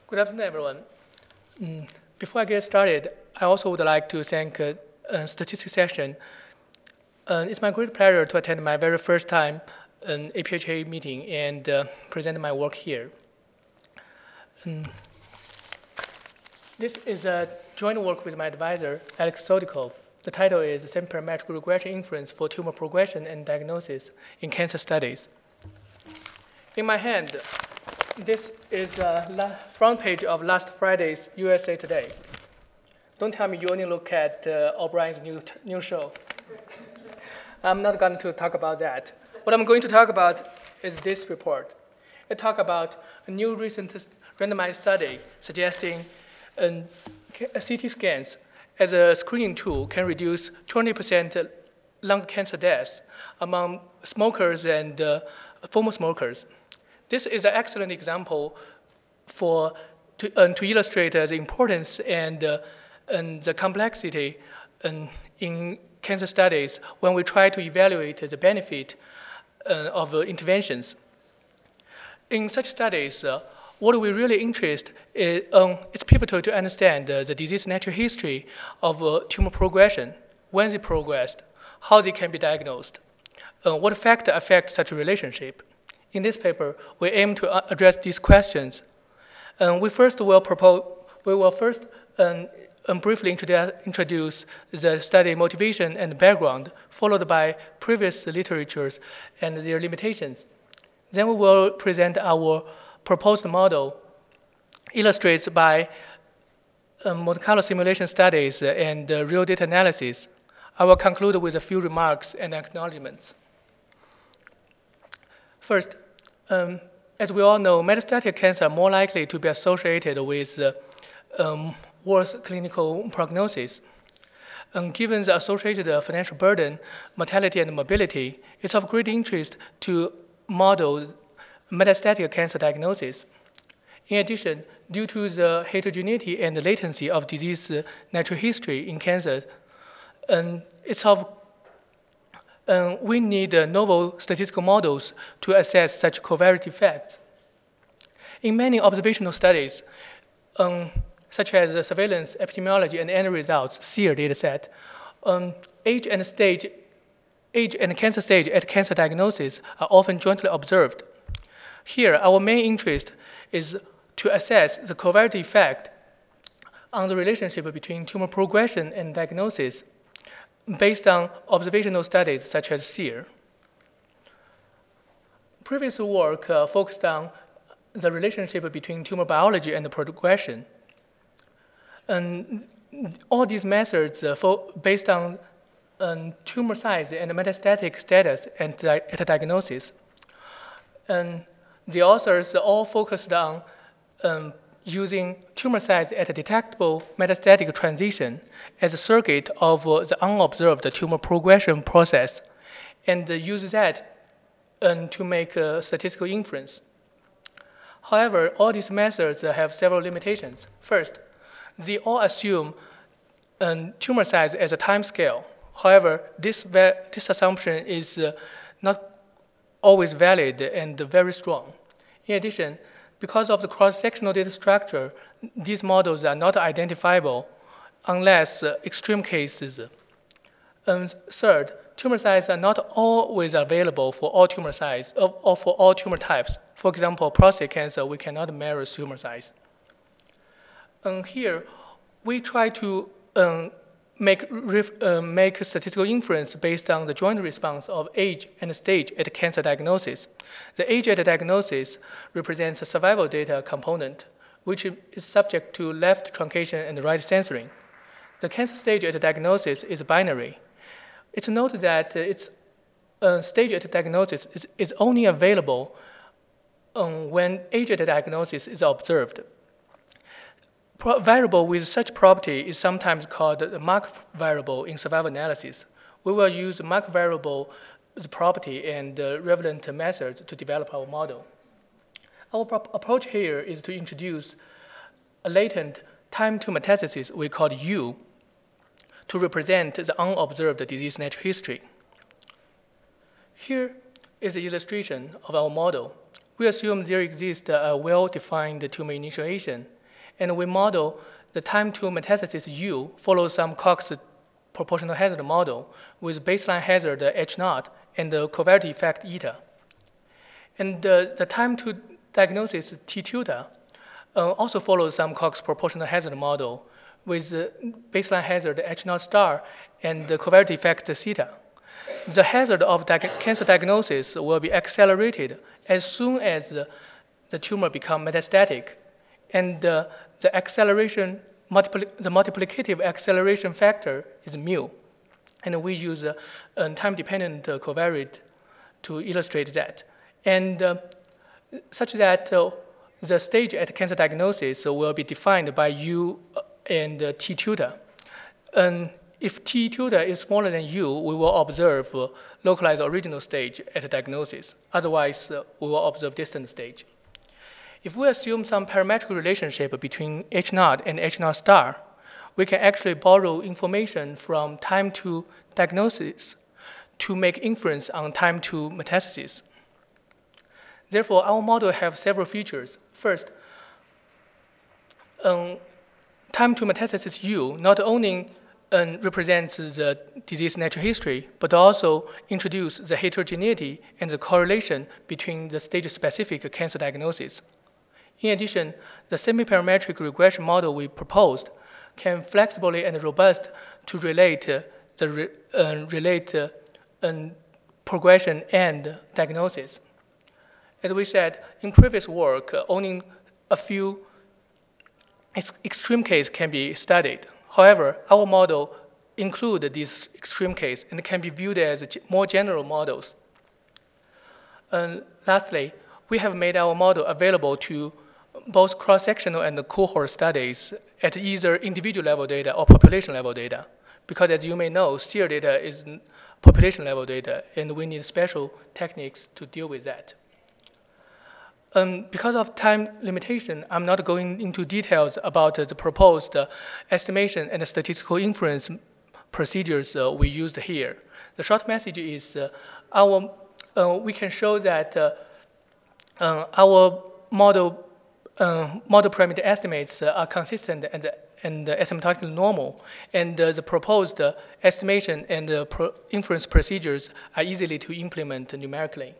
Good afternoon, everyone. Before I get started, I also would like to thank Statistics Session. It's my great pleasure to attend my very first time APHA meeting and present my work here. This is a joint work with my advisor, Alex Sodikov. The title is Semi-Parametric Regression Inference for Tumor Progression and Diagnosis in Cancer Studies. In my hand, this is the front page of last Friday's USA Today. Don't tell me you only look at O'Brien's new show. I'm not going to talk about that. What I'm going to talk about is this report. It talks about a new recent randomized study suggesting CT scans as a screening tool can reduce 20% lung cancer deaths among smokers and former smokers. This is an excellent example to illustrate the importance and the complexity in cancer studies when we try to evaluate the benefit of interventions. In such studies, what we really interest is it's pivotal to understand the disease natural history of tumor progression, when they progressed, how they can be diagnosed, what factor affect such a relationship. In this paper, we aim to address these questions. We will first briefly introduce the study motivation and background, followed by previous literatures and their limitations. Then we will present our proposed model, illustrated by Monte Carlo simulation studies and real data analysis. I will conclude with a few remarks and acknowledgements. First, as we all know, metastatic cancer are more likely to be associated with worse clinical prognosis. Given the associated financial burden, mortality, and morbidity, it's of great interest to model metastatic cancer diagnosis. In addition, due to the heterogeneity and the latency of disease natural history in cancers, we need novel statistical models to assess such covariate effects. In many observational studies, such as the surveillance, epidemiology, and end results SEER dataset, age and cancer stage at cancer diagnosis are often jointly observed. Here, our main interest is to assess the covariate effect on the relationship between tumor progression and diagnosis based on observational studies such as SEER. Previous work focused on the relationship between tumor biology and the progression. And all these methods based on tumor size and metastatic status at diagnosis. And the authors all focused on using tumor size at a detectable metastatic transition as a surrogate of the unobserved tumor progression process, and use that to make a statistical inference. However, all these methods have several limitations. First, they all assume tumor size as a time scale. However, this assumption is not always valid and very strong. In addition, because of the cross-sectional data structure, these models are not identifiable unless extreme cases. Third, tumor sizes are not always available for all tumor size or for all tumor types. For example, prostate cancer, we cannot measure tumor size. Here, we try to make statistical inference based on the joint response of age and stage at cancer diagnosis. The age at diagnosis represents a survival data component, which is subject to left truncation and right censoring. The cancer stage at diagnosis is binary. It's noted that its stage at diagnosis is only available when age at diagnosis is observed. Variable with such property is sometimes called the mark variable in survival analysis. We will use mark variable as property and relevant methods to develop our model. Our approach here is to introduce a latent time to metastasis we call U to represent the unobserved disease natural history. Here is the illustration of our model. We assume there exists a well-defined tumor initiation and we model the time to metastasis U follows some Cox proportional hazard model with baseline hazard H0 and the covariate effect eta. And the time to diagnosis T tilde also follows some Cox proportional hazard model with baseline hazard H0 star and the covariate effect theta. The hazard of cancer diagnosis will be accelerated as soon as the tumor becomes metastatic, and the multiplicative acceleration factor is mu, and we use a time-dependent covariate to illustrate that, and such that the stage at cancer diagnosis will be defined by U and T tilde. And if T tilde is smaller than U, we will observe localized original stage at diagnosis. Otherwise, we will observe distant stage. If we assume some parametric relationship between H0 and H0 star, we can actually borrow information from time to diagnosis to make inference on time to metastasis. Therefore, our model has several features. First, time to metastasis U not only represents the disease natural history, but also introduce the heterogeneity and the correlation between the stage-specific cancer diagnosis. In addition, the semi-parametric regression model we proposed can flexibly and robust to relate progression and diagnosis. As we said, in previous work, only a few extreme cases can be studied. However, our model includes these extreme cases and can be viewed as more general models. And lastly, we have made our model available to both cross-sectional and cohort studies at either individual level data or population level data. Because as you may know, SEER data is population level data, and we need special techniques to deal with that. Because of time limitation, I'm not going into details about the proposed estimation and the statistical inference procedures we used here. The short message is we can show that our model parameter estimates are consistent and asymptotically normal, and the proposed estimation and inference procedures are easily to implement numerically.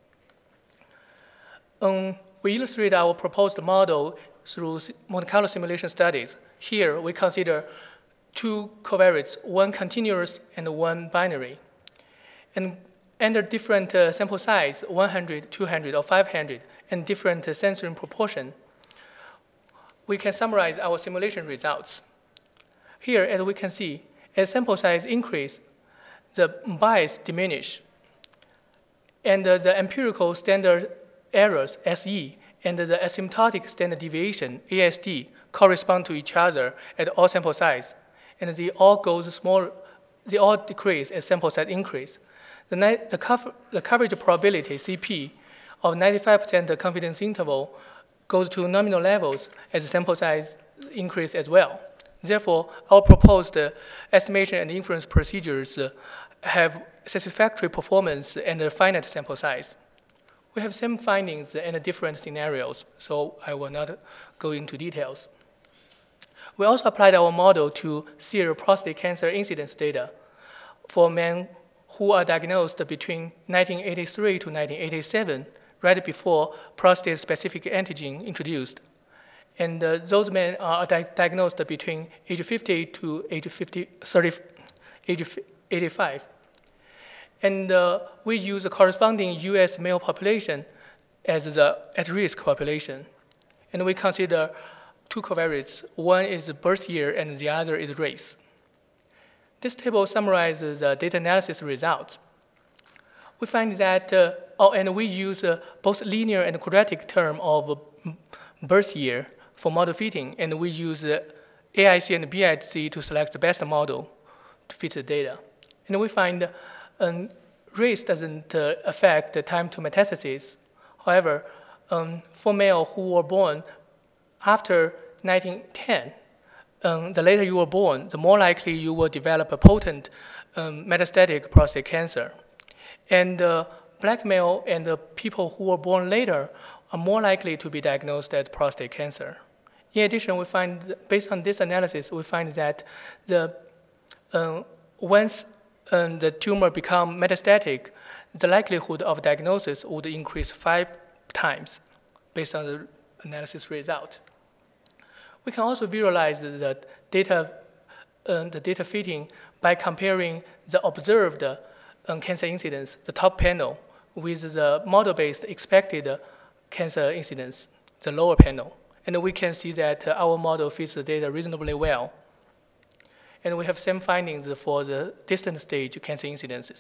We illustrate our proposed model through Monte Carlo simulation studies. Here, we consider two covariates, one continuous and one binary. And under different sample size, 100, 200, or 500, and different censoring proportion, we can summarize our simulation results. Here, as we can see, as sample size increase, the bias diminish, and the empirical standard errors, SE, and the asymptotic standard deviation, ASD, correspond to each other at all sample size, and they all decrease as sample size increase. The coverage probability, CP, of 95% confidence interval goes to nominal levels as the sample size increase as well. Therefore, our proposed estimation and inference procedures have satisfactory performance and a finite sample size. We have same findings in different scenarios, so I will not go into details. We also applied our model to SEER prostate cancer incidence data for men who are diagnosed between 1983 to 1987, right before prostate-specific antigen introduced. And those men are diagnosed between age 50 to age 85. And we use the corresponding US male population as the at-risk population. And we consider two covariates. One is birth year and the other is race. This table summarizes the data analysis results. We find that, and we use both linear and quadratic term of birth year for model fitting, and we use AIC and BIC to select the best model to fit the data. And we find race doesn't affect the time to metastasis. However, for male who were born after 1910, the later you were born, the more likely you will develop a potent metastatic prostate cancer. And black male and the people who were born later are more likely to be diagnosed as prostate cancer. In addition, we find, based on this analysis, we find that once the tumor becomes metastatic, the likelihood of diagnosis would increase 5 times based on the analysis result. We can also visualize the data fitting by comparing the observed cancer incidence, the top panel, with the model-based expected cancer incidence, the lower panel. And we can see that our model fits the data reasonably well. And we have same findings for the distant stage cancer incidences.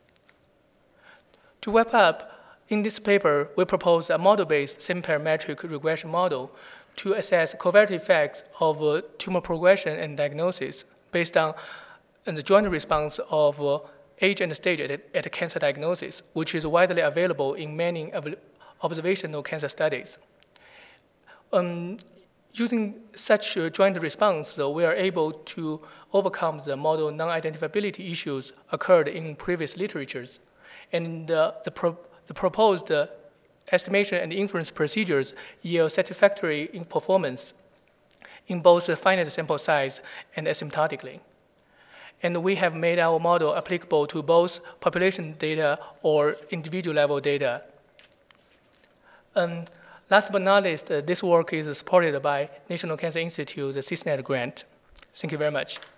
To wrap up, in this paper, we propose a model-based semi-parametric regression model to assess covariate effects of tumor progression and diagnosis based on the joint response of age and stage at cancer diagnosis, which is widely available in many observational cancer studies. Using such a joint response, we are able to overcome the model non-identifiability issues occurred in previous literatures. And the proposed estimation and inference procedures yield satisfactory in performance in both finite sample size and asymptotically. And we have made our model applicable to both population data or individual level data. Last but not least, this work is supported by National Cancer Institute, the CISNET grant. Thank you very much.